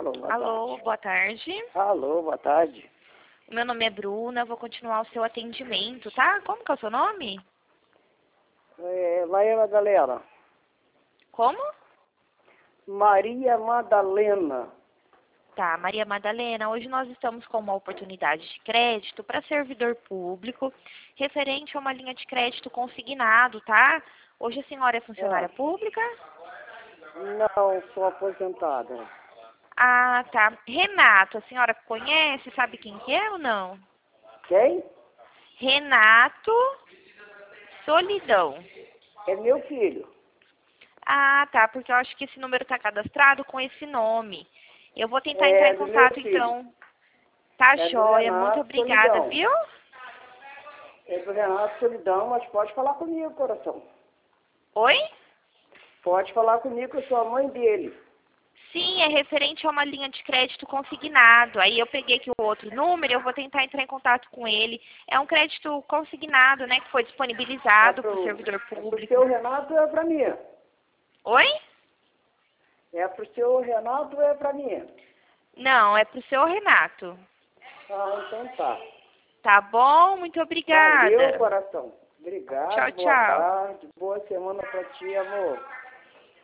Alô, boa Alô, tarde. boa tarde. Alô, boa tarde. O meu nome é Bruna, vou continuar o seu atendimento, tá? Como que é o seu nome? Maria Madalena. Como? Maria Madalena. Tá, Maria Madalena, hoje nós estamos com uma oportunidade de crédito para servidor público, referente a uma linha de crédito consignado, tá? Hoje a senhora é funcionária pública? Não, sou aposentada. Ah, tá. Renato, a senhora conhece, sabe quem que é ou não? Quem? Renato Solidão. É meu filho. Ah, tá, porque eu acho que esse número está cadastrado com esse nome. Eu vou tentar entrar É em do meu contato, filho. então. Tá É do joia, muito Renato obrigada, Solidão. viu? É do Renato Solidão, mas pode falar comigo, coração. Oi? Pode falar comigo, que eu sou a mãe dele. Sim, é referente a uma linha de crédito consignado. Aí eu peguei aqui o outro número e eu vou tentar entrar em contato com ele. É um crédito consignado, né, que foi disponibilizado para o servidor Pro público. seu Renato ou é pra mim? Oi? É pro seu Renato ou é pra mim? Não, é para o seu Renato. Ah, então tá. Tá bom? Muito Valeu, obrigada. coração. Obrigado, Tchau, boa tchau. tarde, boa semana pra ti, amor.